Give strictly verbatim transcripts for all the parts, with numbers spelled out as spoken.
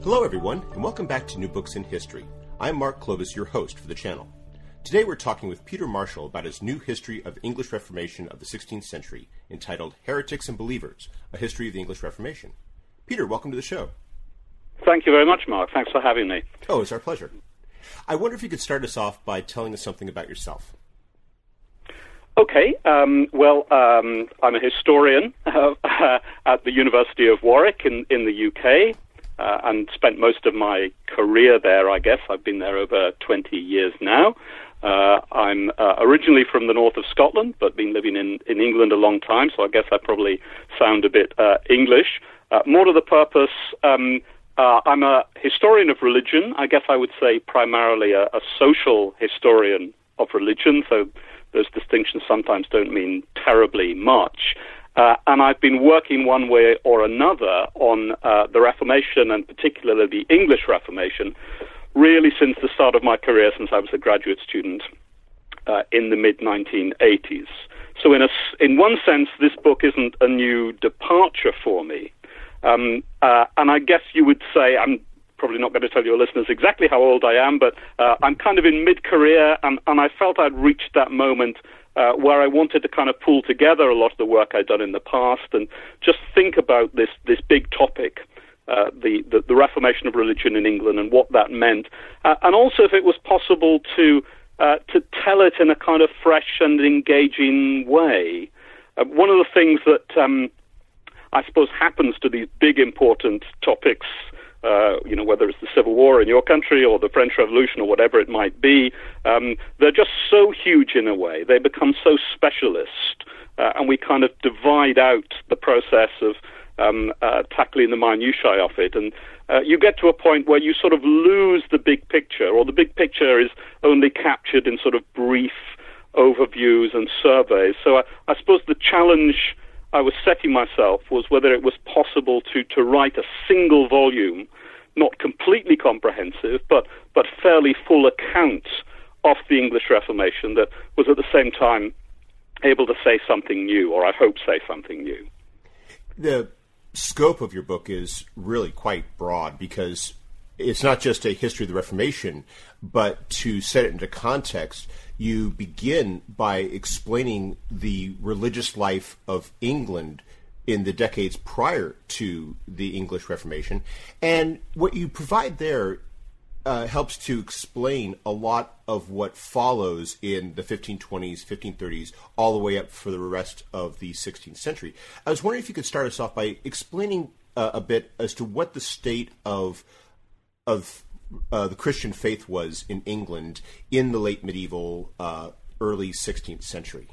Hello everyone, and welcome back to New Books in History. I'm Mark Clovis, your host for the channel. Today we're talking with Peter Marshall about his new history of the English Reformation of the sixteenth century, entitled Heretics and Believers, A History of the English Reformation. Peter, welcome to the show. Thank you very much, Mark. Thanks for having me. Oh, it's our pleasure. I wonder if you could start us off by telling us something about yourself. Okay. Um, well, um, I'm a historian uh, at the University of Warwick in, in the U K. Uh, and spent most of my career there, I guess. I've been there over twenty years now. Uh, I'm uh, originally from the north of Scotland, but been living in, in England a long time, so I guess I probably sound a bit uh, English. Uh, more to the purpose, um, uh, I'm a historian of religion. I guess I would say primarily a, a social historian of religion, so those distinctions sometimes don't mean terribly much. Uh, and I've been working one way or another on uh, the Reformation, and particularly the English Reformation, really since the start of my career, since I was a graduate student uh, in the mid nineteen eighties. So in a, in one sense, this book isn't a new departure for me. Um, uh, and I guess you would say, I'm probably not going to tell your listeners exactly how old I am, but uh, I'm kind of in mid-career, and, and I felt I'd reached that moment Uh, where I wanted to kind of pull together a lot of the work I'd done in the past and just think about this this big topic, uh, the, the the Reformation of religion in England and what that meant, uh, and also if it was possible to uh, to tell it in a kind of fresh and engaging way. Uh, one of the things that um, I suppose happens to these big important topics, Uh, you know, whether it's the Civil War in your country or the French Revolution or whatever it might be, um, they're just so huge in a way. They become so specialist, uh, and we kind of divide out the process of um, uh, tackling the minutiae of it. And uh, you get to a point where you sort of lose the big picture, or the big picture is only captured in sort of brief overviews and surveys. So I, I suppose the challenge I was setting myself was whether it was possible to, to write a single volume, not completely comprehensive, but, but fairly full account of the English Reformation that was at the same time able to say something new, or I hope say something new. The scope of your book is really quite broad because it's not just a history of the Reformation, but to set it into context, you begin by explaining the religious life of England in the decades prior to the English Reformation. And what you provide there uh, helps to explain a lot of what follows in the fifteen twenties, fifteen thirties, all the way up for the rest of the sixteenth century. I was wondering if you could start us off by explaining uh, a bit as to what the state of of uh, the Christian faith was in England in the late medieval, uh, early sixteenth century.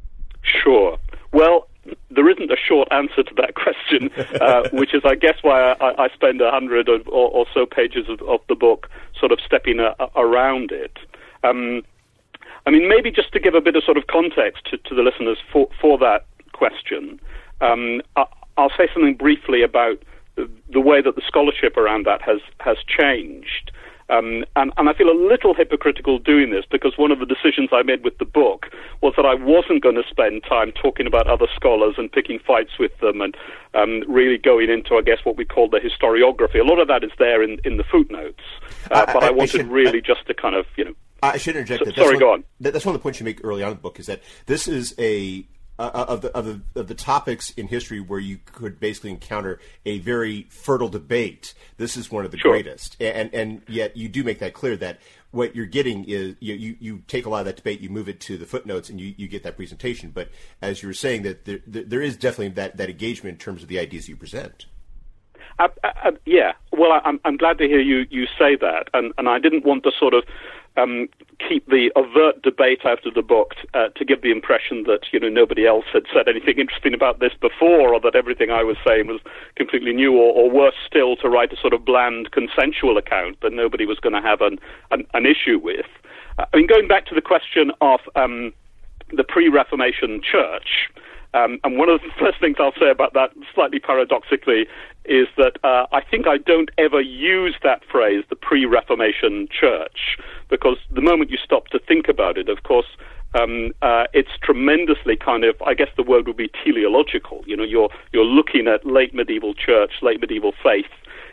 Sure. Well, there isn't a short answer to that question, uh, which is, I guess, why I, I spend a hundred or, or so pages of, of the book sort of stepping a, a, around it. Um, I mean, maybe just to give a bit of sort of context to, to the listeners for, for that question, um, I, I'll say something briefly about the way that the scholarship around that has, has changed. Um, and, and I feel a little hypocritical doing this because one of the decisions I made with the book was that I wasn't going to spend time talking about other scholars and picking fights with them and um, really going into, I guess, what we call the historiography. A lot of that is there in, in the footnotes, uh, I, but I, I wanted I should, really I, just to kind of, you know... I should interject. So, that. That's sorry, one, go on. That, that's one of the points you make early on in the book, is that this is a... Uh, of the of the of the topics in history where you could basically encounter a very fertile debate. This is one of the sure. greatest, and and yet you do make that clear that what you're getting is you, you you take a lot of that debate, you move it to the footnotes, and you, you get that presentation. But as you were saying, that there, there is definitely that, that engagement in terms of the ideas you present. Uh, uh, yeah, well, I'm I'm glad to hear you, you say that, and and I didn't want to sort of um, keep the overt debate out of the book uh, to give the impression that, you know, nobody else had said anything interesting about this before, or that everything I was saying was completely new, or, or worse still, to write a sort of bland consensual account that nobody was going to have an, an an issue with. Uh, I mean, going back to the question of um, the pre-Reformation church. Um, and one of the first things I'll say about that, slightly paradoxically, is that uh, I think I don't ever use that phrase, the pre-Reformation church, because the moment you stop to think about it, of course, um, uh, it's tremendously kind of, I guess the word would be teleological. You know, you're you're looking at late medieval church, late medieval faith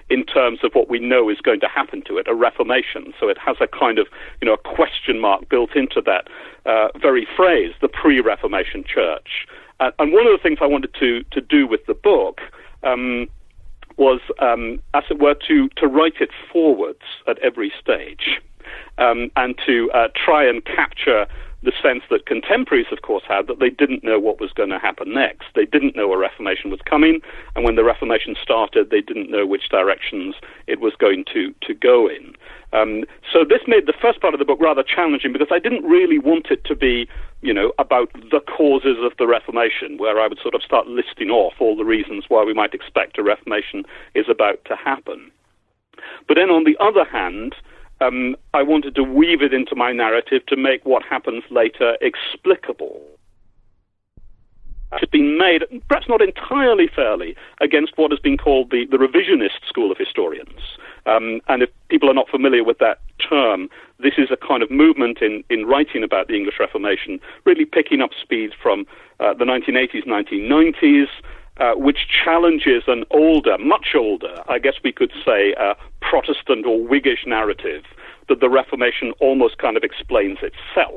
in terms of what we know is going to happen to it, a reformation. So it has a kind of, you know, a question mark built into that uh, very phrase, the pre-Reformation church. Uh, and one of the things I wanted to, to do with the book um, was, um, as it were, to, to write it forwards at every stage um, and to uh, try and capture the sense that contemporaries, of course, had, that they didn't know what was going to happen next. They didn't know a Reformation was coming, and when the Reformation started, they didn't know which directions it was going to, to go in. Um, so this made the first part of the book rather challenging, because I didn't really want it to be, you know, about the causes of the Reformation, where I would sort of start listing off all the reasons why we might expect a Reformation is about to happen. But then, on the other hand, Um, I wanted to weave it into my narrative to make what happens later explicable. It's been made, perhaps not entirely fairly, against what has been called the, the revisionist school of historians. Um, and if people are not familiar with that term, this is a kind of movement in, in writing about the English Reformation, really picking up speed from uh, the nineteen eighties, nineteen nineties, Uh, which challenges an older, much older, I guess we could say, uh, Protestant or Whiggish narrative that the Reformation almost kind of explains itself.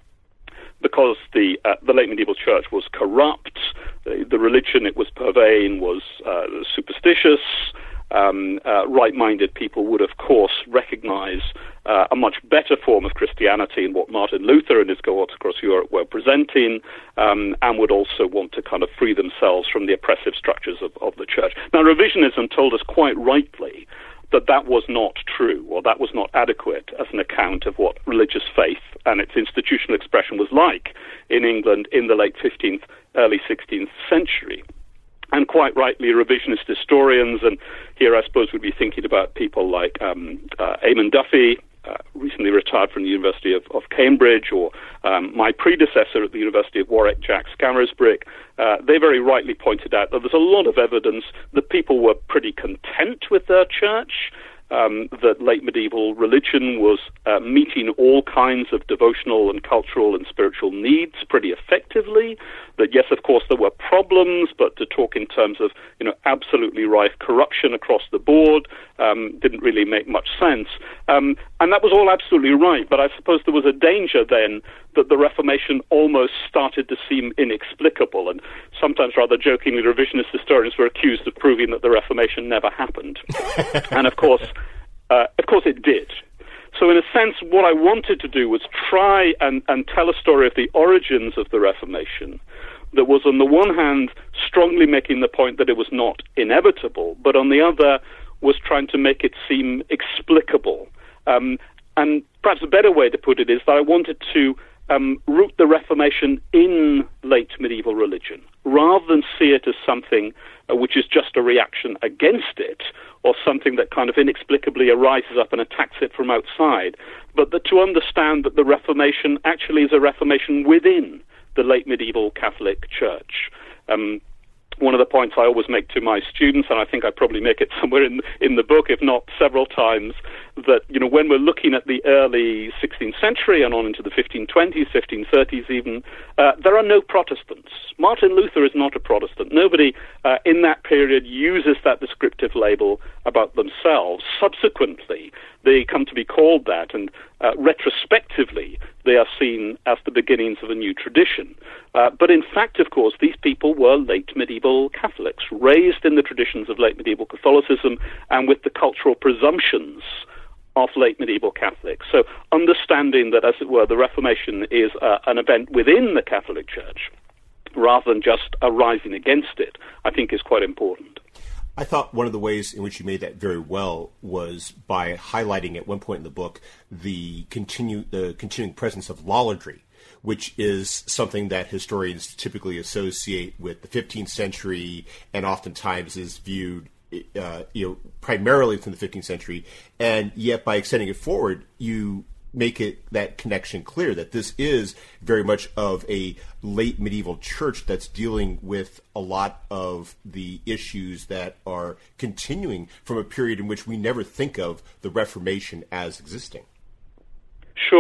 Because the uh, the late medieval church was corrupt, the, the religion it was purveying was uh, superstitious, um, uh, right-minded people would, of course, recognize uh, a much better form of Christianity in what Martin Luther and his cohorts across Europe were presenting, um, and would also want to kind of free themselves from the oppressive structures of, of the church. Now, revisionism told us quite rightly that that was not true, or that was not adequate as an account of what religious faith and its institutional expression was like in England in the late fifteenth, early sixteenth century. And quite rightly, revisionist historians, and here I suppose we'd be thinking about people like um, uh, Eamon Duffy, uh, recently retired from the University of, of Cambridge, or um, my predecessor at the University of Warwick, Jack Scarisbrick, uh, they very rightly pointed out that there's a lot of evidence that people were pretty content with their church, um, that late medieval religion was uh, meeting all kinds of devotional and cultural and spiritual needs pretty effectively, that yes, of course, there were problems, but to talk in terms of, you know, absolutely rife corruption across the board um, didn't really make much sense. Um, and that was all absolutely right, but I suppose there was a danger then that the Reformation almost started to seem inexplicable, and sometimes rather jokingly, revisionist historians were accused of proving that the Reformation never happened. And of course, uh, of course it did. So in a sense, what I wanted to do was try and, and tell a story of the origins of the Reformation that was, on the one hand, strongly making the point that it was not inevitable, but on the other was trying to make it seem explicable. Um, and perhaps a better way to put it is that I wanted to um, root the Reformation in late medieval religion, rather than see it as something uh, which is just a reaction against it, or something that kind of inexplicably arises up and attacks it from outside, but that to understand that the Reformation actually is a reformation within the late medieval Catholic Church. Um, one of the points I always make to my students, and I think I probably make it somewhere in in the book, if not several times, that, you know, when we're looking at the early sixteenth century and on into the fifteen twenties, fifteen thirties even, uh, there are no Protestants. Martin Luther is not a Protestant. Nobody uh, in that period uses that descriptive label about themselves. Subsequently, they come to be called that, and uh, retrospectively, they are seen as the beginnings of a new tradition. Uh, but in fact, of course, these people were late medieval Catholics, raised in the traditions of late medieval Catholicism and with the cultural presumptions of late medieval Catholics. So understanding that, as it were, the Reformation is uh, an event within the Catholic Church, rather than just arising against it, I think is quite important. I thought one of the ways in which you made that very well was by highlighting at one point in the book the continue the continuing presence of lollardry, which is something that historians typically associate with the fifteenth century and oftentimes is viewed uh, you know, primarily from the fifteenth century, and yet by extending it forward, you make it that connection clear that this is very much of a late medieval church that's dealing with a lot of the issues that are continuing from a period in which we never think of the Reformation as existing. Sure.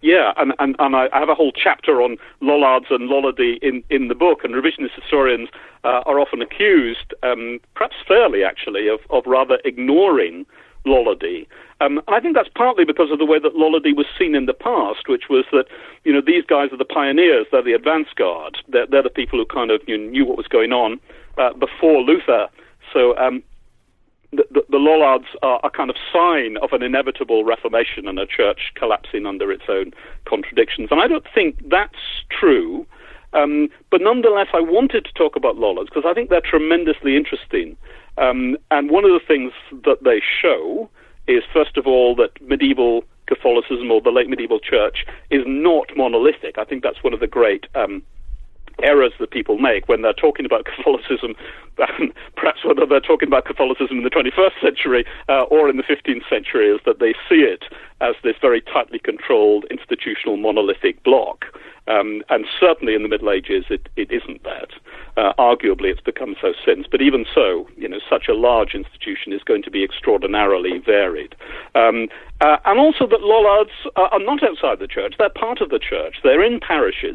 Yeah, and, and, and I have a whole chapter on Lollards and Lollardy in, in the book, and revisionist historians uh, are often accused, um, perhaps fairly actually, of, of rather ignoring Lollardy. Um, and I think that's partly because of the way that Lollardy was seen in the past, which was that, you know, these guys are the pioneers, they're the advance guard, they're, they're the people who kind of you know, knew what was going on uh, before Luther. So um, the, the, the Lollards are a kind of sign of an inevitable reformation and a church collapsing under its own contradictions. And I don't think that's true. Um, but nonetheless, I wanted to talk about Lollards because I think they're tremendously interesting. Um, and one of the things that they show is, first of all, that medieval Catholicism or the late medieval church is not monolithic. I think that's one of the great um, errors that people make when they're talking about Catholicism, perhaps whether they're talking about Catholicism in the twenty-first century uh, or in the fifteenth century, is that they see it as this very tightly controlled institutional monolithic block. Um, and certainly in the Middle Ages, it, it isn't that. Uh, arguably, it's become so since. But even so, you know, such a large institution is going to be extraordinarily varied. Um, uh, and also that Lollards are, are not outside the church. They're part of the church. They're in parishes.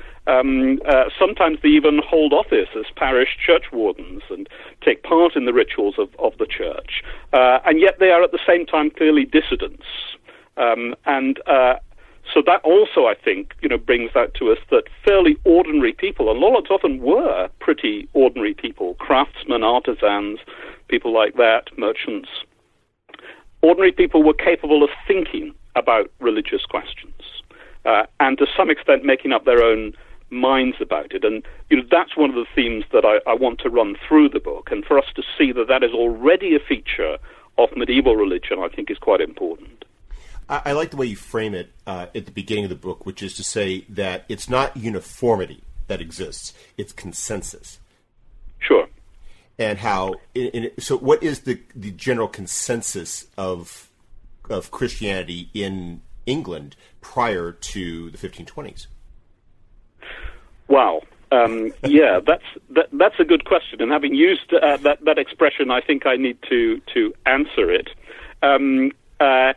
Um, uh, sometimes they even hold office as parish church wardens and take part in the rituals of, of the church. Uh, and yet they are at the same time clearly dissidents. Um, and uh, so that also, I think, you know, brings out to us that fairly ordinary people, and Lollards often were pretty ordinary people, craftsmen, artisans, people like that, merchants. Ordinary people were capable of thinking about religious questions uh, and to some extent making up their own minds about it. And you know, that's one of the themes that I, I want to run through the book, and for us to see that that is already a feature of medieval religion, I think is quite important. I, I like the way you frame it uh, at the beginning of the book, which is to say that it's not uniformity that exists, it's consensus. Sure. And how, in, in, so what is the, the general consensus of of Christianity in England prior to the fifteen twenties? Wow. Um, yeah, that's that, that's a good question. And having used uh, that that expression, I think I need to to answer it. Um, uh,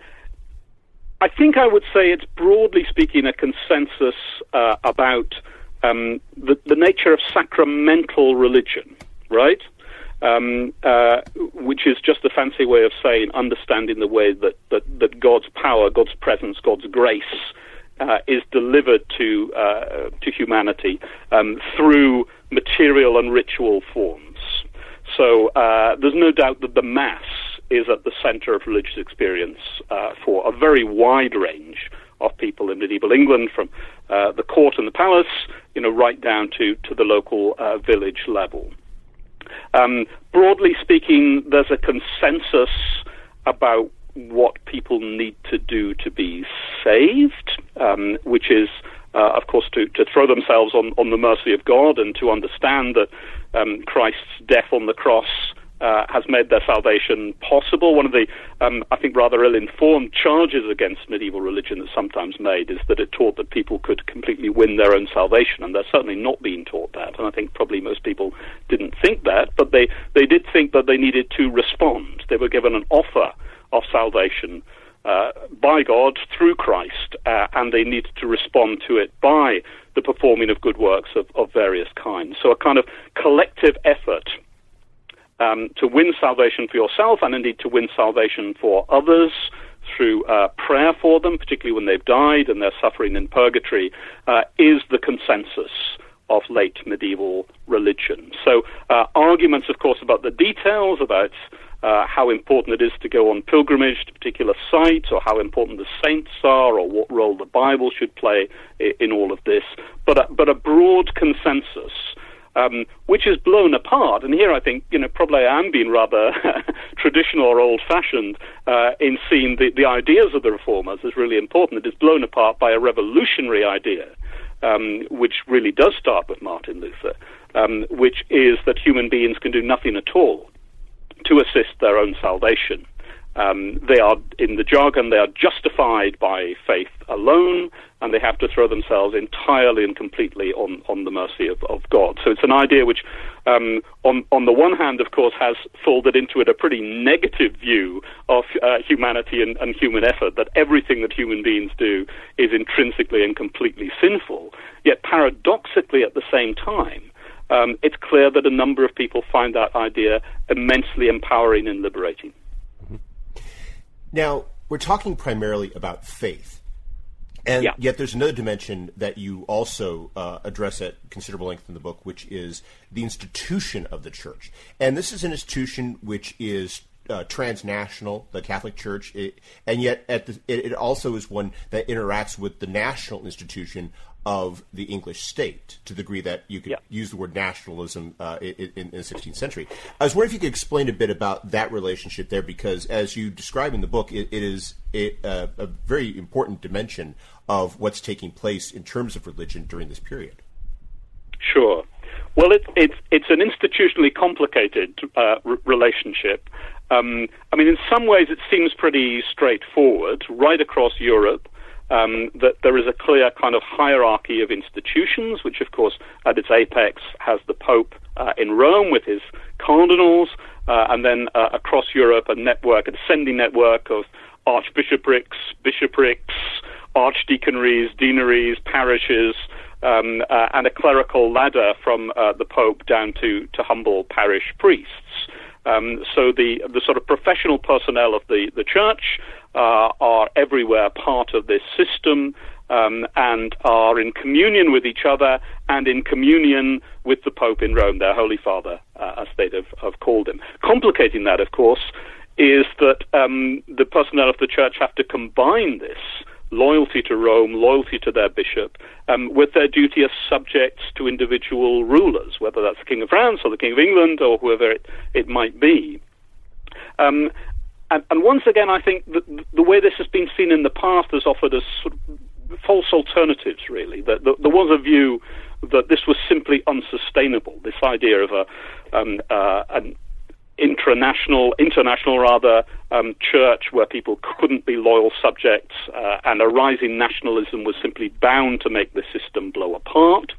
I think I would say it's broadly speaking a consensus uh, about um, the, the nature of sacramental religion, right? Um, uh, which is just a fancy way of saying understanding the way that, that, that God's power, God's presence, God's grace uh, is delivered to uh, to humanity um, through material and ritual forms. So uh, there's no doubt that the Mass is at the center of religious experience uh, for a very wide range of people in medieval England, from uh, the court and the palace, you know, right down to, to the local uh, village level. Um, broadly speaking, there's a consensus about what people need to do to be saved, um, which is, uh, of course, to, to throw themselves on, on the mercy of God and to understand that um, Christ's death on the cross uh, has made their salvation possible. One of the, um, I think, rather ill-informed charges against medieval religion that's sometimes made is that it taught that people could completely win their own salvation, and they're certainly not being taught that. And I think probably most people didn't think that, but they, they did think that they needed to respond. They were given an offer of salvation uh, by God through Christ, uh, and they needed to respond to it by the performing of good works of, of various kinds. So a kind of collective effort um, to win salvation for yourself, and indeed to win salvation for others through uh, prayer for them, particularly when they've died and they're suffering in purgatory, uh, is the consensus of late medieval religion. So uh, arguments, of course, about the details, about Uh, how important it is to go on pilgrimage to particular sites, or how important the saints are, or what role the Bible should play in, in all of this, but a, but a broad consensus, um, which is blown apart. And here I think, you know, probably I am being rather traditional or old-fashioned uh, in seeing the, the ideas of the Reformers as really important. It is blown apart by a revolutionary idea, um, which really does start with Martin Luther, um, which is that human beings can do nothing at all to assist their own salvation. Um, they are, in the jargon, they are justified by faith alone, and they have to throw themselves entirely and completely on, on the mercy of, of God. So it's an idea which, um, on, on the one hand, of course, has folded into it a pretty negative view of uh, humanity and, and human effort, that everything that human beings do is intrinsically and completely sinful. Yet paradoxically, at the same time, um, it's clear that a number of people find that idea immensely empowering and liberating. Now, we're talking primarily about faith, and yeah. yet there's another dimension that you also uh, address at considerable length in the book, which is the institution of the church. And this is an institution which is uh, transnational, the Catholic Church, it, and yet at the, it, it also is one that interacts with the national institution of the English state, to the degree that you could yeah. use the word nationalism uh, in, in the sixteenth century. I was wondering if you could explain a bit about that relationship there, because as you describe in the book, it, it is a, a, a very important dimension of what's taking place in terms of religion during this period. Sure. Well, it, it's it's an institutionally complicated uh, r- relationship. Um, I mean, in some ways it seems pretty straightforward. Right across Europe, Um, that there is a clear kind of hierarchy of institutions, which, of course, at its apex has the Pope uh, in Rome with his cardinals, uh, and then uh, across Europe a network, a descending network of archbishoprics, bishoprics, archdeaconries, deaneries, parishes, um, uh, and a clerical ladder from uh, the Pope down to, to humble parish priests. Um, so the the sort of professional personnel of the, the church uh, are everywhere part of this system um, and are in communion with each other and in communion with the Pope in Rome, their Holy Father, uh, as they have, have called him. Complicating that, of course, is that um, the personnel of the church have to combine this loyalty to Rome, loyalty to their bishop, um, with their duty as subjects to individual rulers, whether that's the King of France or the King of England or whoever it, it might be. Um, and, and once again, I think that the way this has been seen in the past has offered us sort of false alternatives, really. That, that there was a view that this was simply unsustainable, this idea of a um, uh, an international, international rather, um, church where people couldn't be loyal subjects, uh, and a rising nationalism was simply bound to make the system blow apart.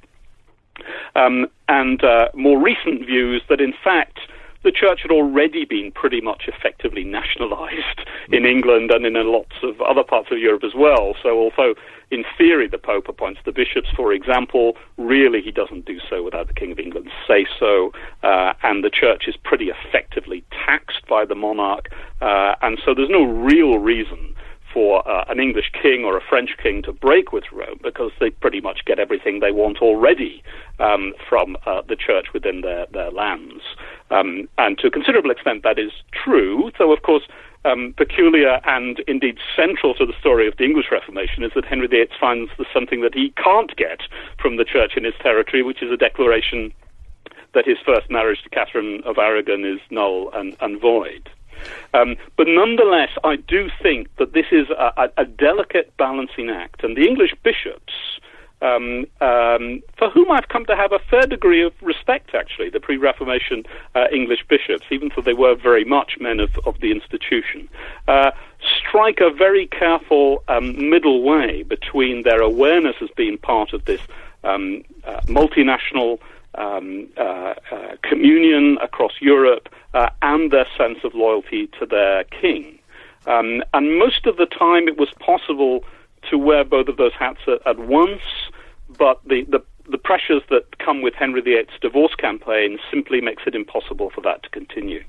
Um, and uh, more recent views that, in fact, the church had already been pretty much effectively nationalized in England and in lots of other parts of Europe as well. So although in theory the Pope appoints the bishops, for example, really he doesn't do so without the King of England's say-so, uh, and the church is pretty effectively taxed by the monarch, uh, and so there's no real reason for uh, an English king or a French king to break with Rome, because they pretty much get everything they want already um, from uh, the church within their, their lands. Um, and to a considerable extent that is true, though of course um, peculiar and indeed central to the story of the English Reformation is that Henry the Eighth finds there's something that he can't get from the church in his territory, which is a declaration that his first marriage to Catherine of Aragon is null and, and void. Um, but nonetheless, I do think that this is a, a, a delicate balancing act, and the English bishops, um, um, for whom I've come to have a fair degree of respect, actually, the pre-Reformation uh, English bishops, even though they were very much men of, of the institution, uh, strike a very careful um, middle way between their awareness as being part of this um, uh, multinational Um, uh, uh, communion across Europe, uh, and their sense of loyalty to their king. Um, and most of the time it was possible to wear both of those hats at, at once, but the, the, the pressures that come with Henry the Eighth's divorce campaign simply makes it impossible for that to continue.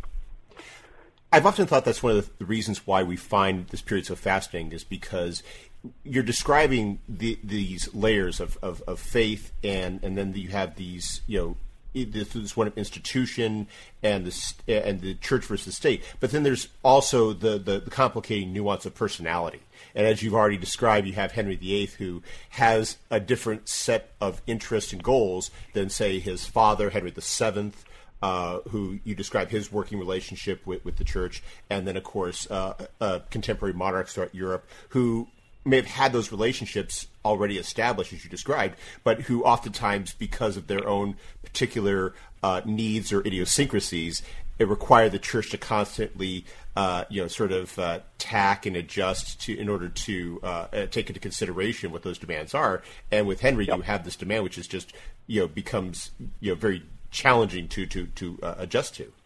I've often thought that's one of the reasons why we find this period so fascinating, is because you're describing the, these layers of, of, of faith, and, and then you have these, you know, this, this one institution and the and the church versus the state. But then there's also the, the, the complicating nuance of personality. And as you've already described, you have Henry the Eighth, who has a different set of interests and goals than, say, his father, Henry the Seventh, Uh, who you describe his working relationship with, with the church, and then, of course, uh, uh, contemporary monarchs throughout Europe who may have had those relationships already established, as you described, but who oftentimes, because of their own particular uh, needs or idiosyncrasies, it required the church to constantly, uh, you know, sort of uh, tack and adjust to in order to uh, take into consideration what those demands are. And with Henry, yep. you have this demand, which is just, you know, becomes, you know, very challenging to to to uh, adjust to.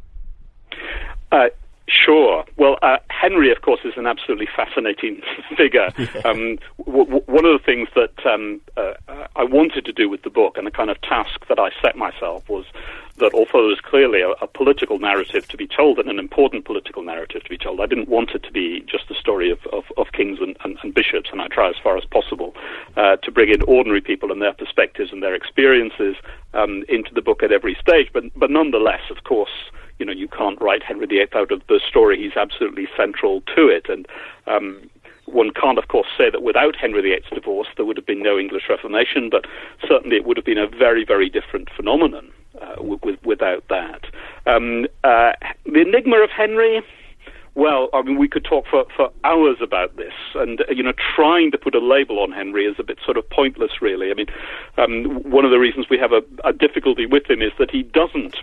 Uh, Sure. Well, uh, Henry, of course, is an absolutely fascinating figure. Um, w- w- one of the things that um, uh, I wanted to do with the book, and the kind of task that I set myself, was that although there's clearly a, a political narrative to be told, and an important political narrative to be told, I didn't want it to be just a story of, of, of kings and, and, and bishops, and I try as far as possible uh, to bring in ordinary people and their perspectives and their experiences um, into the book at every stage. But, but nonetheless, of course, you know, you can't write Henry the Eighth out of the story. He's absolutely central to it. And um, one can't, of course, say that without Henry the Eighth's divorce, there would have been no English Reformation, but certainly it would have been a very, very different phenomenon uh, w- w- without that. Um, uh, the enigma of Henry, well, I mean, we could talk for, for hours about this, and, uh, you know, trying to put a label on Henry is a bit sort of pointless, really. I mean, um, one of the reasons we have a, a difficulty with him is that he doesn't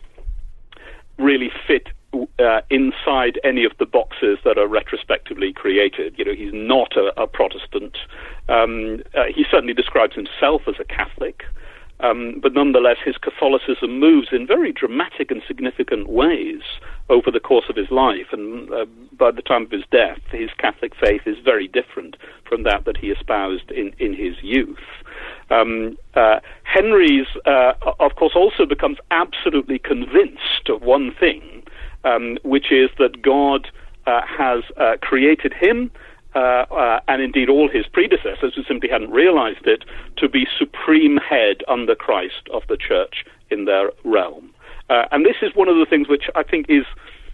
really fit uh, inside any of the boxes that are retrospectively created. You know, he's not a, a Protestant. Um, uh, he certainly describes himself as a Catholic, um, but nonetheless his Catholicism moves in very dramatic and significant ways over the course of his life, and uh, by the time of his death, his Catholic faith is very different from that that he espoused in, in his youth. Um, uh, Henry's, uh, of course, also becomes absolutely convinced of one thing, um, which is that God uh, has uh, created him, uh, uh, and indeed all his predecessors who simply hadn't realized it, to be supreme head under Christ of the church in their realm. Uh, and this is one of the things which I think is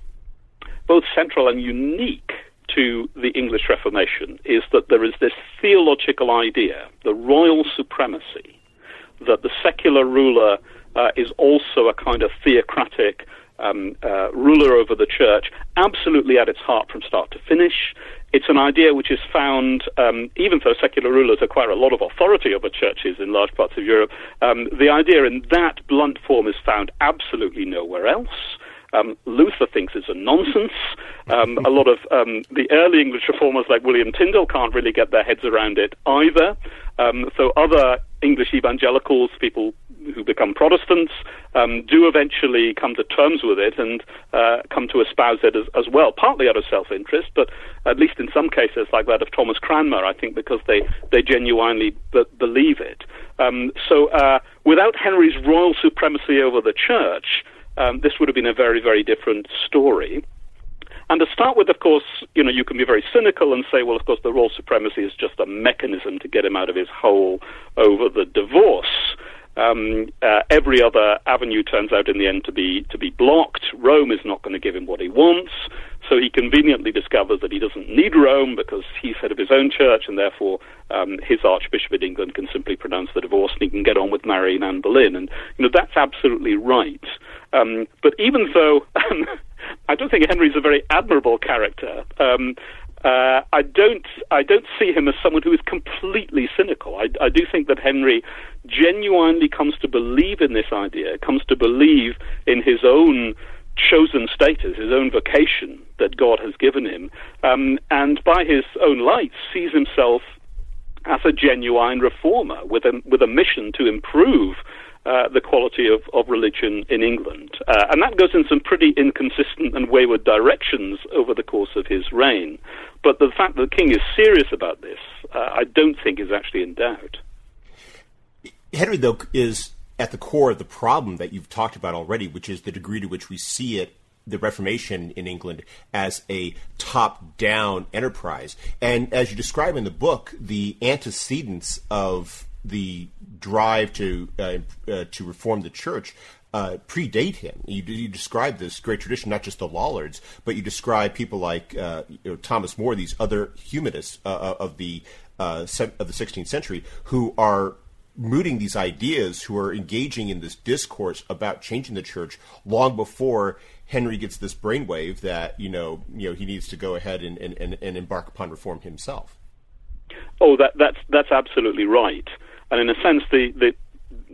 both central and unique to the English Reformation, is that there is this theological idea, the royal supremacy, that the secular ruler uh, is also a kind of theocratic um, uh, ruler over the church, absolutely at its heart from start to finish. It's an idea which is found, um, even though secular rulers acquire a lot of authority over churches in large parts of Europe, um, the idea in that blunt form is found absolutely nowhere else. Um, Luther thinks it's a nonsense. Um, a lot of um, the early English reformers like William Tyndale can't really get their heads around it either. Um, so other English evangelicals, people who become Protestants, um, do eventually come to terms with it and uh, come to espouse it as, as well, partly out of self-interest, but at least in some cases, like that of Thomas Cranmer, I think because they, they genuinely b- believe it. Um, so uh, without Henry's royal supremacy over the church, Um, this would have been a very, very different story. And to start with, of course, you know, you can be very cynical and say, well, of course, the royal supremacy is just a mechanism to get him out of his hole over the divorce. Um, uh, every other avenue turns out in the end to be to be blocked. Rome is not going to give him what he wants. So he conveniently discovers that he doesn't need Rome because he's head of his own church, and therefore um, his Archbishop of England can simply pronounce the divorce, and he can get on with marrying Anne Boleyn. And, you know, that's absolutely right. Um, but even though um, I don't think Henry's a very admirable character, um, uh, I don't I don't see him as someone who is completely cynical. I, I do think that Henry genuinely comes to believe in this idea, comes to believe in his own chosen status, his own vocation that God has given him, um, and by his own lights sees himself as a genuine reformer with a, with a mission to improve Uh, the quality of, of religion in England. Uh, and that goes in some pretty inconsistent and wayward directions over the course of his reign. But the fact that the king is serious about this, uh, I don't think is actually in doubt. Henry, though, is at the core of the problem that you've talked about already, which is the degree to which we see it, the Reformation in England, as a top-down enterprise. And as you describe in the book, the antecedents of the drive to uh, uh, to reform the church uh, predate him. You, you describe this great tradition, not just the Lollards, but you describe people like uh, you know, Thomas More, these other humanists uh, of the uh, of the sixteenth century, who are mooting these ideas, who are engaging in this discourse about changing the church long before Henry gets this brainwave that you know you know he needs to go ahead and, and, and, and embark upon reform himself. Oh, that, that's that's absolutely right. And in a sense, the, the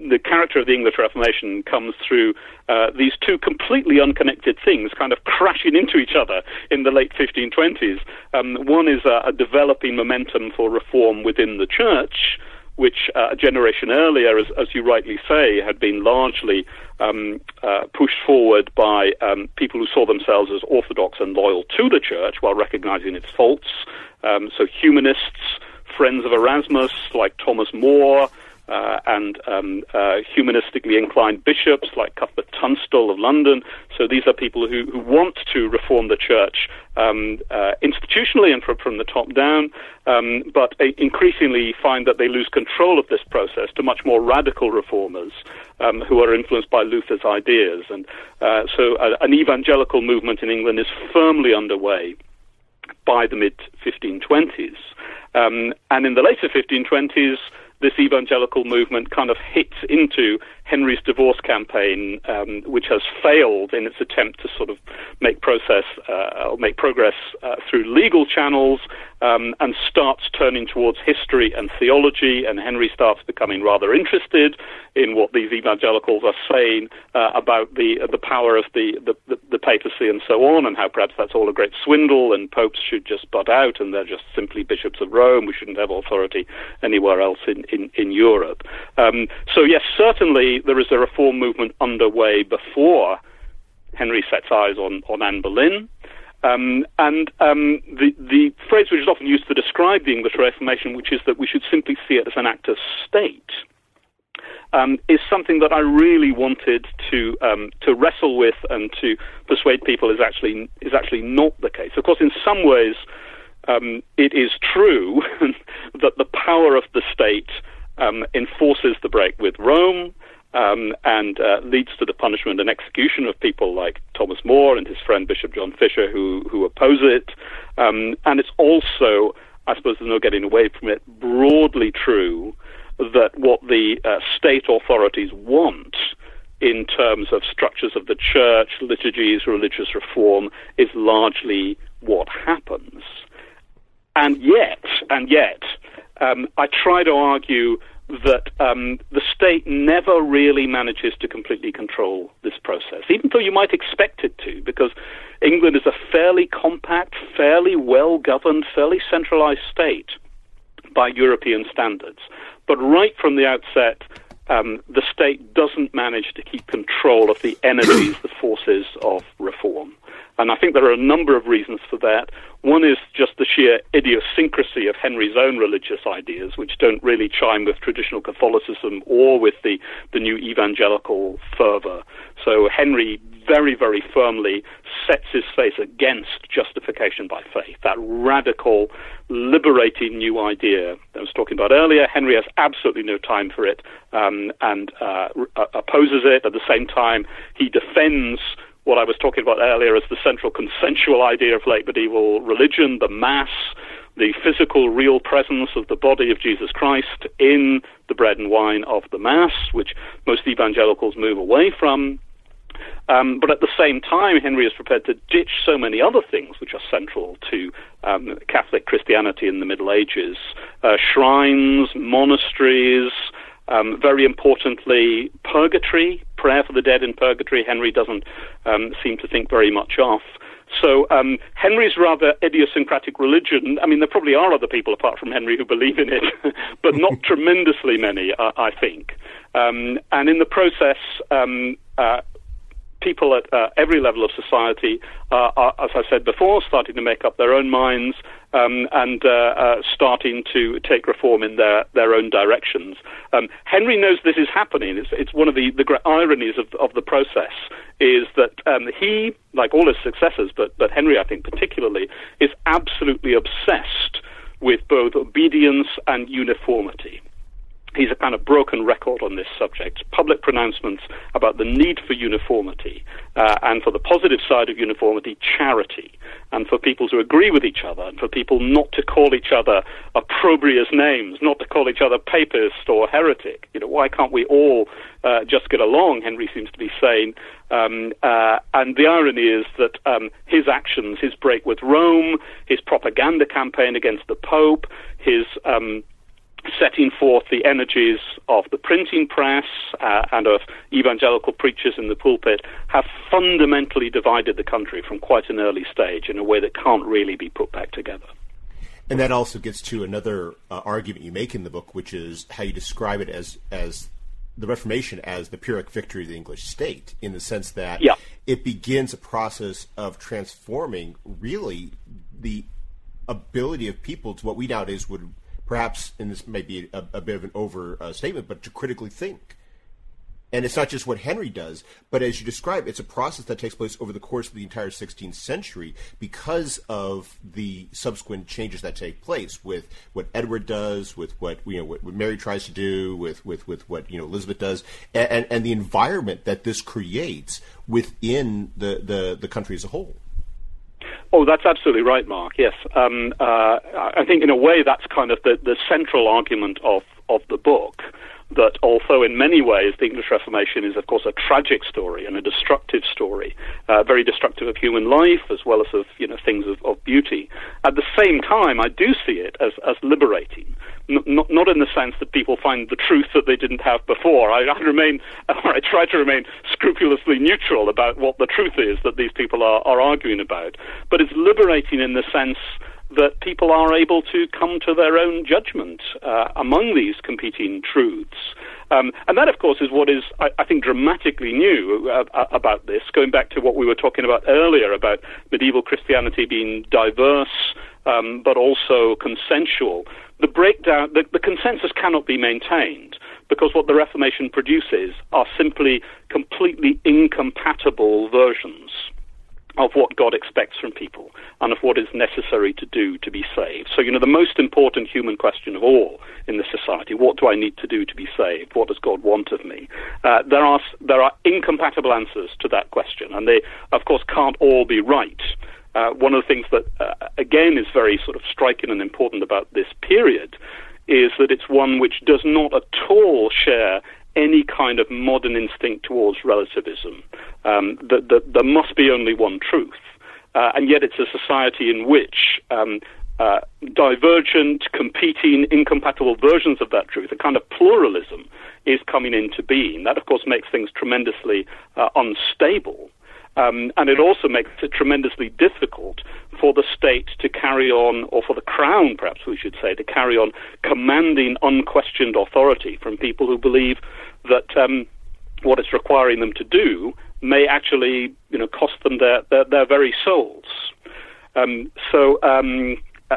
the character of the English Reformation comes through uh, these two completely unconnected things kind of crashing into each other in the late fifteen twenties. Um, one is a, a developing momentum for reform within the church, which uh, a generation earlier, as, as you rightly say, had been largely um, uh, pushed forward by um, people who saw themselves as orthodox and loyal to the church while recognizing its faults. Um, so humanists, friends of Erasmus like Thomas More, Uh, and um, uh, humanistically inclined bishops like Cuthbert Tunstall of London. So these are people who, who want to reform the church um, uh, institutionally and from, from the top down, um, but uh, increasingly find that they lose control of this process to much more radical reformers um, who are influenced by Luther's ideas. And uh, so uh, an evangelical movement in England is firmly underway by the mid fifteen twenties. Um, and in the later fifteen twenties, this evangelical movement kind of hits into Henry's divorce campaign, um, which has failed in its attempt to sort of make process uh, or make progress uh, through legal channels, um, and starts turning towards history and theology. And Henry starts becoming rather interested in what these evangelicals are saying uh, about the uh, the power of the, the, the, the papacy and so on, and how perhaps that's all a great swindle and popes should just butt out and they're just simply bishops of Rome. We shouldn't have authority anywhere else in, in, in Europe. Um, so yes, certainly there is a reform movement underway before Henry sets eyes on, on Anne Boleyn. Um, and um, the, the phrase which is often used to describe the English Reformation, which is that we should simply see it as an act of state, um, is something that I really wanted to um, to wrestle with and to persuade people is actually is actually not the case. Of course, in some ways, um, it is true that the power of the state um, enforces the break with Rome. Um, and uh, leads to the punishment and execution of people like Thomas More and his friend Bishop John Fisher, who who oppose it. Um, and it's also, I suppose there's no getting away from it, broadly true that what the uh, state authorities want in terms of structures of the church, liturgies, religious reform, is largely what happens. And yet, and yet, um, I try to argue that um, the state never really manages to completely control this process, even though you might expect it to, because England is a fairly compact, fairly well-governed, fairly centralized state by European standards. But right from the outset, um, the state doesn't manage to keep control of the energies, the forces of reform. And I think there are a number of reasons for that. One is just the sheer idiosyncrasy of Henry's own religious ideas, which don't really chime with traditional Catholicism or with the, the new evangelical fervor. So Henry very, very firmly sets his face against justification by faith, that radical, liberating new idea that I was talking about earlier. Henry has absolutely no time for it um, and uh, r- opposes it. At the same time, he defends what I was talking about earlier as the central consensual idea of late medieval religion, the Mass, the physical, real presence of the body of Jesus Christ in the bread and wine of the Mass, which most evangelicals move away from. Um, but at the same time, Henry is prepared to ditch so many other things which are central to um, Catholic Christianity in the Middle Ages. Uh, shrines, monasteries, Um, very importantly, purgatory, prayer for the dead in purgatory, Henry doesn't um, seem to think very much of. So um, Henry's rather idiosyncratic religion, I mean, there probably are other people apart from Henry who believe in it, but not tremendously many, uh, I think. Um, and in the process, um, uh, people at uh, every level of society uh, are, as I said before, starting to make up their own minds um, and uh, uh, starting to take reform in their, their own directions. Um, Henry knows this is happening. It's, it's one of the, the great ironies of, of the process is that um, he, like all his successors, but, but Henry, I think particularly, is absolutely obsessed with both obedience and uniformity. He's a kind of broken record on this subject. Public pronouncements about the need for uniformity, uh, and for the positive side of uniformity, charity, and for people to agree with each other, and for people not to call each other opprobrious names, not to call each other papist or heretic. You know, why can't we all uh, just get along, Henry seems to be saying. Um, uh, and the irony is that um, his actions, his break with Rome, his propaganda campaign against the Pope, his... Um, setting forth the energies of the printing press uh, and of evangelical preachers in the pulpit, have fundamentally divided the country from quite an early stage in a way that can't really be put back together. And that also gets to another uh, argument you make in the book, which is how you describe it as as the Reformation as the Pyrrhic victory of the English state, in the sense that yeah. it begins a process of transforming, really, the ability of people to what we nowadays would perhaps, and this may be a, a bit of an overstatement, but to critically think. And it's not just what Henry does, but as you describe, it's a process that takes place over the course of the entire sixteenth century because of the subsequent changes that take place with what Edward does, with what you know what, what Mary tries to do, with, with, with what you know Elizabeth does, and, and, and the environment that this creates within the, the, the country as a whole. Oh, that's absolutely right, Mark. Yes. Um, uh, I think in a way that's kind of the, the central argument of, of the book, that although in many ways the English Reformation is, of course, a tragic story and a destructive story, uh, very destructive of human life as well as of you know things of, of beauty, at the same time I do see it as, as liberating. N- not, not in the sense that people find the truth that they didn't have before. I, I remain, or I try to remain scrupulously neutral about what the truth is that these people are, are arguing about. But it's liberating in the sense that people are able to come to their own judgment uh, among these competing truths. Um, and that, of course, is what is, I, I think, dramatically new uh, about this, going back to what we were talking about earlier about medieval Christianity being diverse, um, but also consensual. The breakdown, the, the consensus cannot be maintained, because what the Reformation produces are simply completely incompatible versions of what God expects from people and of what is necessary to do to be saved. So, you know, the most important human question of all in this society, what do I need to do to be saved? What does God want of me? Uh, there are there are incompatible answers to that question, and they, of course, can't all be right. Uh, one of the things that, uh, again, is very sort of striking and important about this period is that it's one which does not at all share any kind of modern instinct towards relativism. Um, that, that there must be only one truth. Uh, and yet it's a society in which um, uh, divergent, competing, incompatible versions of that truth, a kind of pluralism, is coming into being. That, of course, makes things tremendously uh, unstable. Um, and it also makes it tremendously difficult for the state to carry on, or for the crown, perhaps we should say, to carry on commanding unquestioned authority from people who believe that um, what it's requiring them to do may actually, you know, cost them their their, their very souls. Um, so. Um, uh,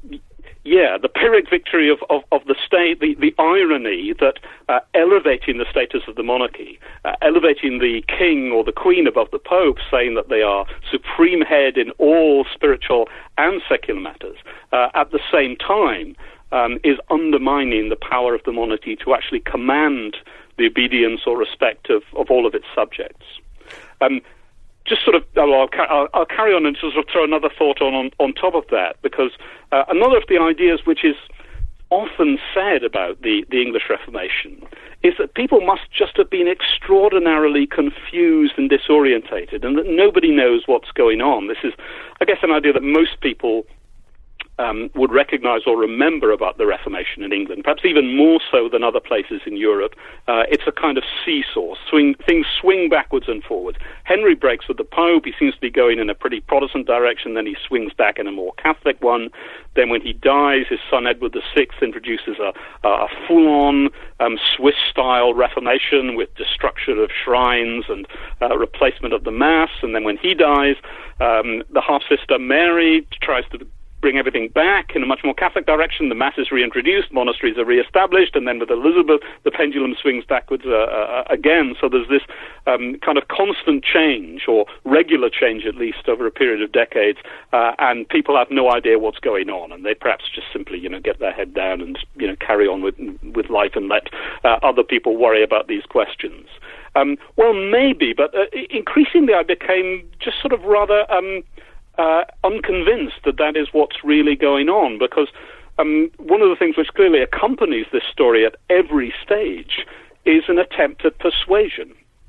Yeah, the Pyrrhic victory of, of, of the state, the, the irony that uh, elevating the status of the monarchy, uh, elevating the king or the queen above the pope, saying that they are supreme head in all spiritual and secular matters, uh, at the same time um, is undermining the power of the monarchy to actually command the obedience or respect of, of all of its subjects. Um, Just sort of, I'll, I'll, I'll carry on and sort of throw another thought on, on, on top of that, because uh, another of the ideas which is often said about the, the English Reformation is that people must just have been extraordinarily confused and disorientated, and that nobody knows what's going on. This is, I guess, an idea that most people Um, would recognize or remember about the Reformation in England, perhaps even more so than other places in Europe. Uh, it's a kind of seesaw. Swing, things swing backwards and forwards. Henry breaks with the Pope. He seems to be going in a pretty Protestant direction. Then he swings back in a more Catholic one. Then when he dies, his son Edward the Sixth introduces a, a full-on um, Swiss-style Reformation with destruction of shrines and uh, replacement of the Mass. And then when he dies, um, the half-sister Mary tries to bring everything back in a much more Catholic direction. The Mass is reintroduced, monasteries are re-established, and then with Elizabeth, the pendulum swings backwards uh, uh, again. So there's this um, kind of constant change, or regular change at least, over a period of decades, uh, and people have no idea what's going on, and they perhaps just simply, you know, get their head down and, you know, carry on with with life and let uh, other people worry about these questions. Um, well, maybe, but uh, increasingly I became just sort of rather Um, Uh, unconvinced that that is what's really going on, because um, one of the things which clearly accompanies this story at every stage is an attempt at persuasion.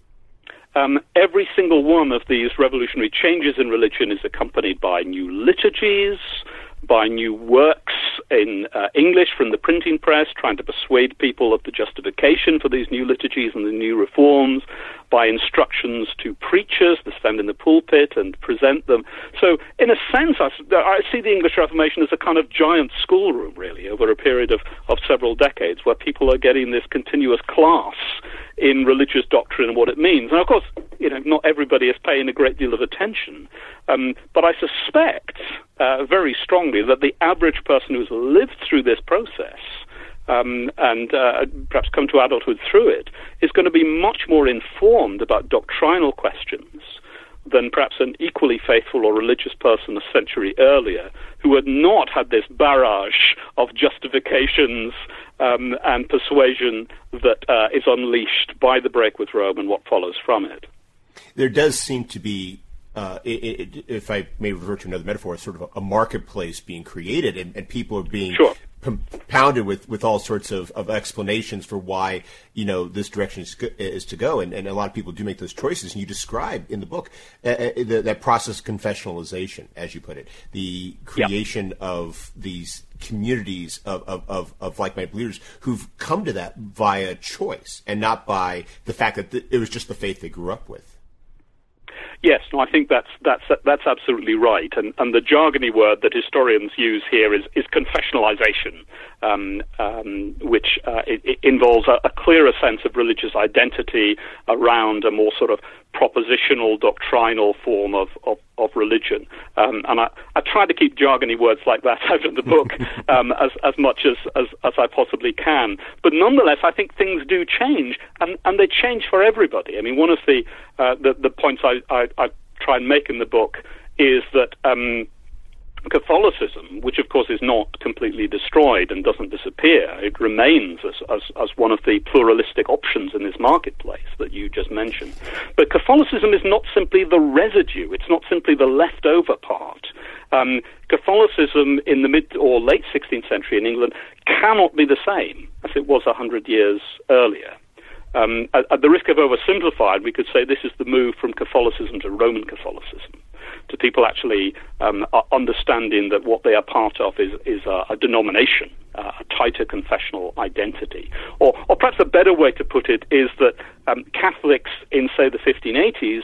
Um, every single one of these revolutionary changes in religion is accompanied by new liturgies, by new works in uh, English from the printing press, trying to persuade people of the justification for these new liturgies and the new reforms, by instructions to preachers to stand in the pulpit and present them. So, in a sense, I, I see the English Reformation as a kind of giant schoolroom, really, over a period of, of several decades, where people are getting this continuous class in religious doctrine and what it means. And, of course, you know, not everybody is paying a great deal of attention. Um, but I suspect uh, very strongly that the average person who's lived through this process Um, and uh, perhaps come to adulthood through it, is going to be much more informed about doctrinal questions than perhaps an equally faithful or religious person a century earlier, who had not had this barrage of justifications um, and persuasion that uh, is unleashed by the break with Rome and what follows from it. There does seem to be, Uh, it, it, if I may revert to another metaphor, sort of a, a marketplace being created, and, and people are being sure. compounded with, with all sorts of, of explanations for why, you know, this direction is, is to go. And, and a lot of people do make those choices. And you describe in the book uh, uh, the, that process of confessionalization, as you put it, the creation yep. of these communities of, of, of, of like-minded believers who've come to that via choice and not by the fact that th- it was just the faith they grew up with. Yes, no, I think that's that's that's absolutely right, and and the jargony word that historians use here is is confessionalization, um, um, which uh, it, it involves a, a clearer sense of religious identity around a more sort of propositional, doctrinal form of of, of religion. Um, and I, I try to keep jargony words like that out of the book um, as as much as, as as I possibly can. But nonetheless, I think things do change, and and they change for everybody. I mean, one of the uh, the, the points I, I I try and make in the book is that um, Catholicism, which of course is not completely destroyed and doesn't disappear, it remains as, as, as one of the pluralistic options in this marketplace that you just mentioned. But Catholicism is not simply the residue, it's not simply the leftover part. Um, Catholicism in the mid or late sixteenth century in England cannot be the same as it was one hundred years earlier. Um, at, at the risk of oversimplifying, we could say this is the move from Catholicism to Roman Catholicism, to people actually um, understanding that what they are part of is, is a, a denomination, uh, a tighter confessional identity. Or, or perhaps a better way to put it is that um, Catholics in, say, the fifteen eighties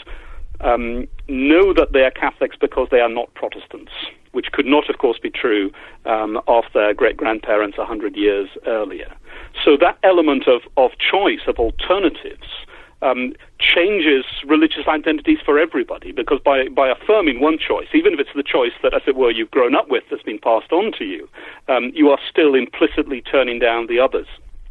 um, know that they are Catholics because they are not Protestants, which could not, of course, be true um, of their great-grandparents one hundred years earlier. So that element of, of choice, of alternatives, um, changes religious identities for everybody, because by, by affirming one choice, even if it's the choice that, as it were, you've grown up with, that's been passed on to you, um, you are still implicitly turning down the others.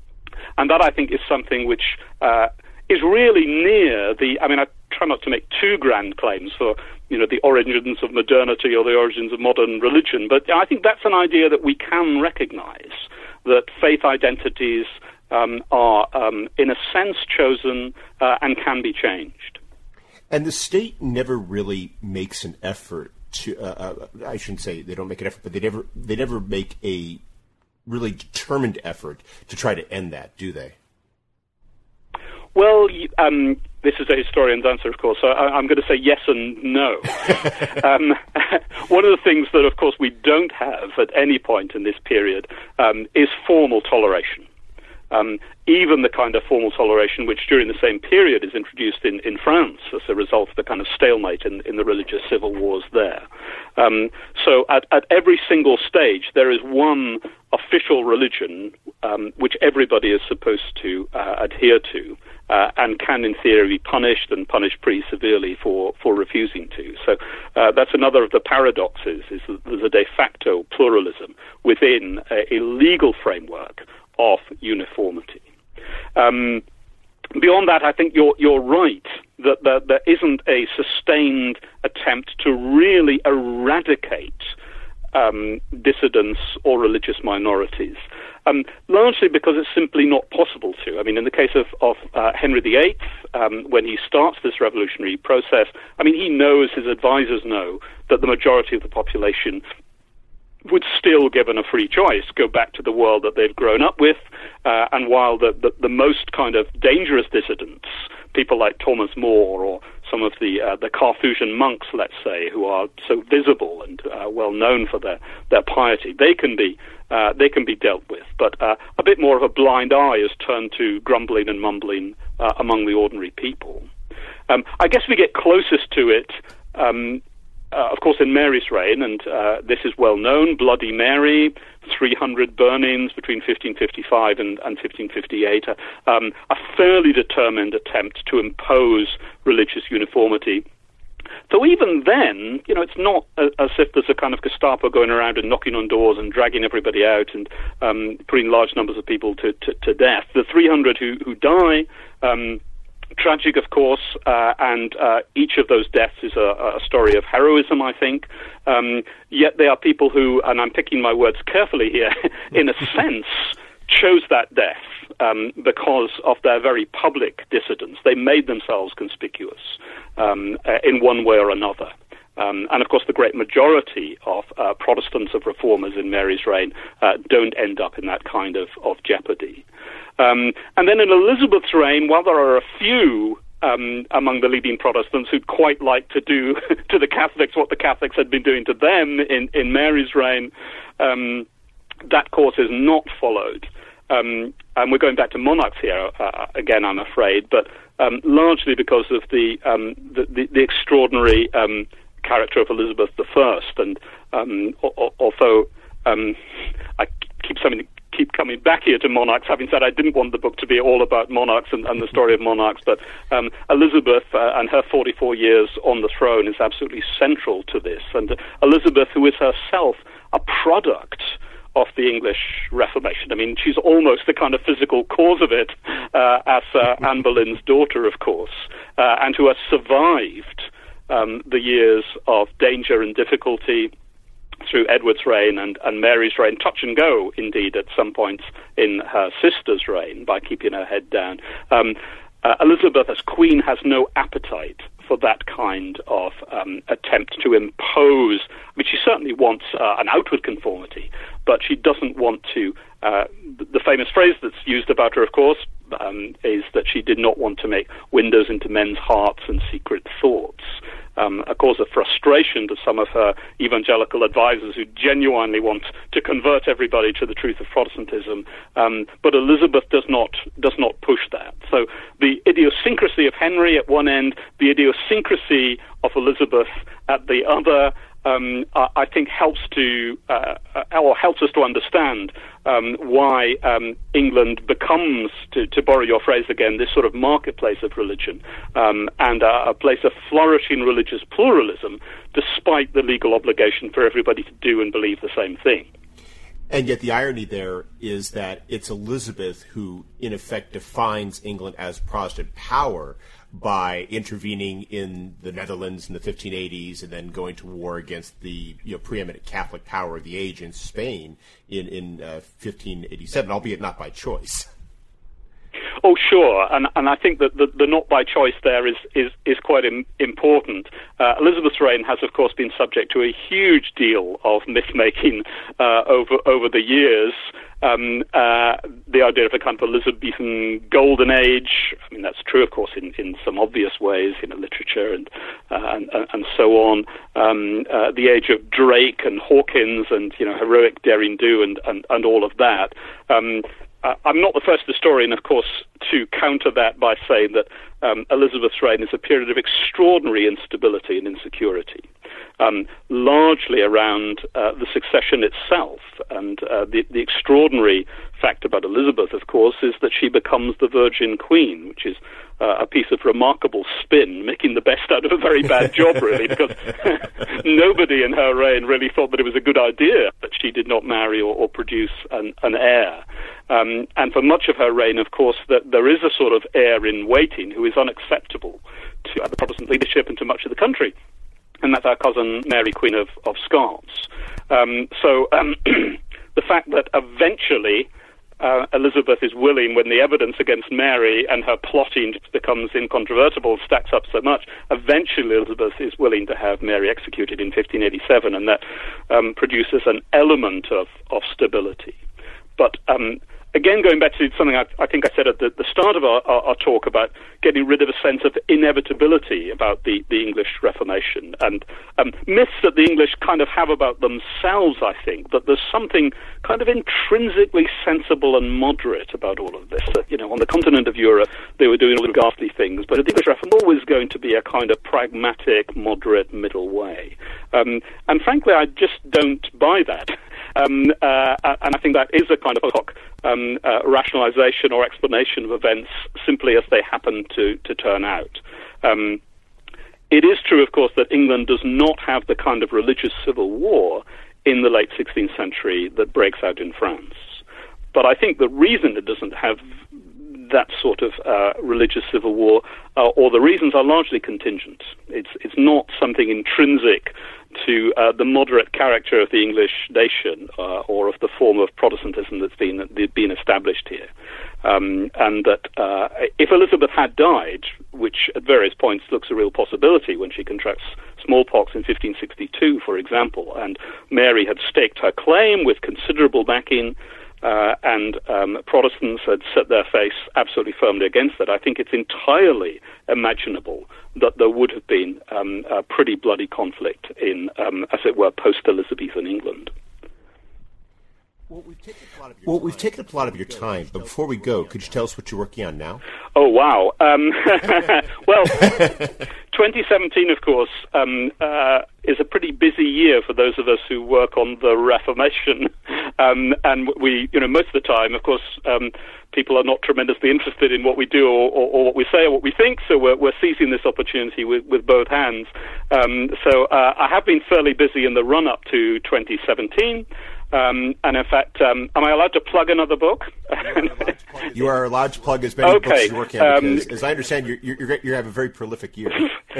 And that, I think, is something which uh, is really near the, I mean, I try not to make too grand claims for, you know, the origins of modernity or the origins of modern religion, but I think that's an idea that we can recognize, that faith identities um, are, um, in a sense, chosen uh, and can be changed. And the state never really makes an effort to, uh, uh, I shouldn't say they don't make an effort, but they never, they never make a really determined effort to try to end that, do they? Well, um, this is a historian's answer, of course, so I, I'm going to say yes and no. um, one of the things that, of course, we don't have at any point in this period um, is formal toleration. Um, even the kind of formal toleration which during the same period is introduced in, in France as a result of the kind of stalemate in, in the religious civil wars there. Um, so at, at every single stage there is one official religion um, which everybody is supposed to uh, adhere to uh, and can in theory be punished and punished pretty severely for, for refusing to. So uh, that's another of the paradoxes, is that there's a de facto pluralism within a, a legal framework of uniformity. Um, beyond that, I think you're you're right that, that there isn't a sustained attempt to really eradicate um, dissidents or religious minorities, um, largely because it's simply not possible to. I mean, in the case of, of uh, Henry the Eighth, um, when he starts this revolutionary process, I mean, he knows, his advisors know, that the majority of the population would still, given a free choice, go back to the world that they've grown up with. Uh, and while the, the, the most kind of dangerous dissidents, people like Thomas More or some some of the uh, the Carthusian monks, let's say, who are so visible and uh, well known for their, their piety. They can be uh, they can be dealt with, but uh, a bit more of a blind eye is turned to grumbling and mumbling uh, among the ordinary people. Um, I guess we get closest to it, um, uh, of course, in Mary's reign, and uh, this is well known. Bloody Mary, three hundred burnings between fifteen fifty-five and, and fifteen fifty-eight, uh, um, a fairly determined attempt to impose religious uniformity. Though even then, you know, it's not a, as if there's a kind of Gestapo going around and knocking on doors and dragging everybody out and um, putting large numbers of people to, to, to death. The three hundred who, who die, um, tragic, of course, uh, and uh, each of those deaths is a, a story of heroism, I think. Um, yet they are people who, and I'm picking my words carefully here, in a sense, chose that death um, because of their very public dissidence. They made themselves conspicuous um, uh, in one way or another. Um, and, of course, the great majority of uh, Protestants, of reformers in Mary's reign, uh, don't end up in that kind of, of jeopardy. Um, and then in Elizabeth's reign, while there are a few um, among the leading Protestants who'd quite like to do to the Catholics what the Catholics had been doing to them in, in Mary's reign, um, that course is not followed. Um, and we're going back to monarchs here, uh, again, I'm afraid, but um, largely because of the, um, the, the, the extraordinary um, character of Elizabeth the First. And um, although um, I keep something... keep coming back here to monarchs, having said I didn't want the book to be all about monarchs and, and the story of monarchs, but um, Elizabeth uh, and her forty-four years on the throne is absolutely central to this. And uh, Elizabeth, who is herself a product of the English Reformation. I mean, she's almost the kind of physical cause of it, uh, as uh, Anne Boleyn's daughter, of course, uh, and who has survived um, the years of danger and difficulty through Edward's reign and, and Mary's reign, touch and go, indeed, at some points in her sister's reign, by keeping her head down. Um, uh, Elizabeth, as queen, has no appetite for that kind of um, attempt to impose. I mean, she certainly wants uh, an outward conformity, but she doesn't want to... Uh, the famous phrase that's used about her, of course, um, is that she did not want to make windows into men's hearts and secret thoughts. Um, a cause of frustration to some of her evangelical advisors who genuinely want to convert everybody to the truth of Protestantism. Um, but Elizabeth does not does not push that. So the idiosyncrasy of Henry at one end, the idiosyncrasy of Elizabeth at the other, um, I, I think helps to uh, or helps us to understand um, why um, England becomes, to, to borrow your phrase again, this sort of marketplace of religion um, and uh, a place of flourishing religious pluralism, despite the legal obligation for everybody to do and believe the same thing. And yet the irony there is that it's Elizabeth who, in effect, defines England as Protestant power by intervening in the Netherlands in the fifteen eighties and then going to war against the you know, preeminent Catholic power of the age in Spain in, in uh, fifteen eighty-seven, albeit not by choice. Oh, sure, and and I think that the, the not by choice there is is, is quite im- important. Uh, Elizabeth's reign has, of course, been subject to a huge deal of myth-making uh, over over the years. Um, uh, the idea of a kind of Elizabethan golden age, I mean, that's true, of course, in, in some obvious ways, you know, literature and uh, and, and so on. Um, uh, the age of Drake and Hawkins and, you know, heroic daring-do and, and, and all of that. Um, Uh, I'm not the first historian, of course, to counter that by saying that um, Elizabeth's reign is a period of extraordinary instability and insecurity, um, largely around uh, the succession itself. And uh, the, the extraordinary fact about Elizabeth, of course, is that she becomes the Virgin Queen, which is uh, a piece of remarkable spin, making the best out of a very bad job, really, because nobody in her reign really thought that it was a good idea that she did not marry or, or produce an, an heir. Um, and for much of her reign, of course, that there is a sort of heir in waiting who is unacceptable to uh, the Protestant leadership and to much of the country. And that's our cousin Mary, Queen of, of Scots. Um, so um, the fact that eventually uh, Elizabeth is willing, when the evidence against Mary and her plotting becomes incontrovertible, stacks up so much, eventually Elizabeth is willing to have Mary executed in fifteen eighty-seven, and that um, produces an element of, of stability. But um, again, going back to something I, I think I said at the, the start of our, our, our talk about getting rid of a sense of inevitability about the, the English Reformation, and um, myths that the English kind of have about themselves, I think, that there's something kind of intrinsically sensible and moderate about all of this. That, you know, on the continent of Europe, they were doing all the ghastly things, but the English Reformation was always going to be a kind of pragmatic, moderate middle way. Um, and frankly, I just don't buy that. Um, uh, and I think that is a kind of hoc um, uh, rationalization or explanation of events simply as they happen to, to turn out. Um, it is true, of course, that England does not have the kind of religious civil war in the late sixteenth century that breaks out in France. But I think the reason it doesn't have that sort of uh, religious civil war, uh, or the reasons are largely contingent. It's it's not something intrinsic to uh, the moderate character of the English nation uh, or of the form of Protestantism that's been that's been established here. Um, and that uh, if Elizabeth had died, which at various points looks a real possibility when she contracts smallpox in fifteen sixty-two, for example, and Mary had staked her claim with considerable backing, Uh, and um, Protestants had set their face absolutely firmly against that, I think it's entirely imaginable that there would have been um, a pretty bloody conflict in, um, as it were, post-Elizabethan England. Well, we've taken up a lot of your, well, we've taken up a lot of your time, but before we go, could you tell us what you're working on now? Oh, wow. Um, well, twenty seventeen, of course, um, uh, is a pretty busy year for those of us who work on the Reformation. Um, and we, you know, most of the time, of course, um, people are not tremendously interested in what we do or, or, or what we say or what we think, so we're, we're seizing this opportunity with, with both hands. Um, so uh, I have been fairly busy in the run-up to twenty seventeen. Um, and in fact, um, am I allowed to plug another book? You are allowed to plug as many okay. books as you're working on, because, um, as I understand, you you you have a very prolific year.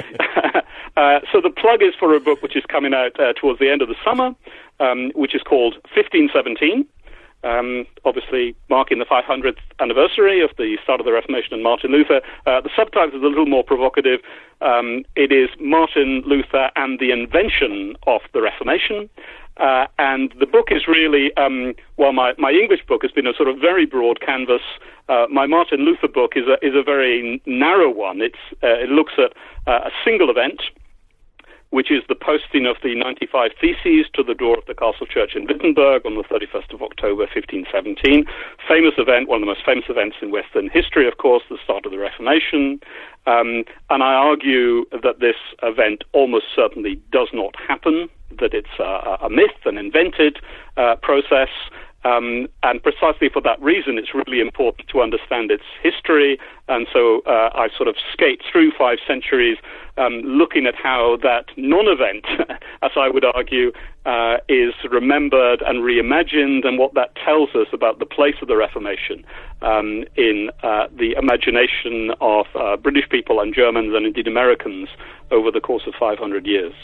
uh, so the plug is for a book which is coming out uh, towards the end of the summer, um, which is called fifteen seventeen. Um, obviously marking the five hundredth anniversary of the start of the Reformation and Martin Luther. Uh, the subtitle is a little more provocative. Um, it is Martin Luther and the Invention of the Reformation. Uh, and the book is really, um, well, my, my English book has been a sort of very broad canvas. Uh, my Martin Luther book is a, is a very narrow one. It's, uh, it looks at uh, a single event, which is the posting of the ninety-five Theses to the door of the Castle Church in Wittenberg on the thirty-first of October, fifteen seventeen. Famous event, one of the most famous events in Western history, of course, the start of the Reformation. Um, and I argue that this event almost certainly does not happen, that it's a, a myth, an invented uh, process. Um, and precisely for that reason, it's really important to understand its history. And so uh, I sort of skate through five centuries, um, looking at how that non-event, as I would argue, uh, is remembered and reimagined, and what that tells us about the place of the Reformation um, in uh, the imagination of uh, British people and Germans and indeed Americans over the course of five hundred years.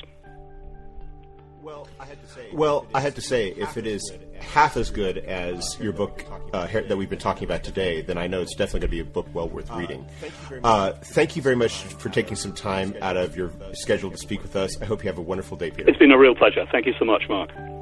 Well, I had to say, well, I had to say, if it is half as good as your book uh, that we've been talking about today, then I know it's definitely going to be a book well worth reading. Uh, thank you very much for taking some time out of your schedule to speak with us. I hope you have a wonderful day, Peter. It's been a real pleasure. Thank you so much, Mark.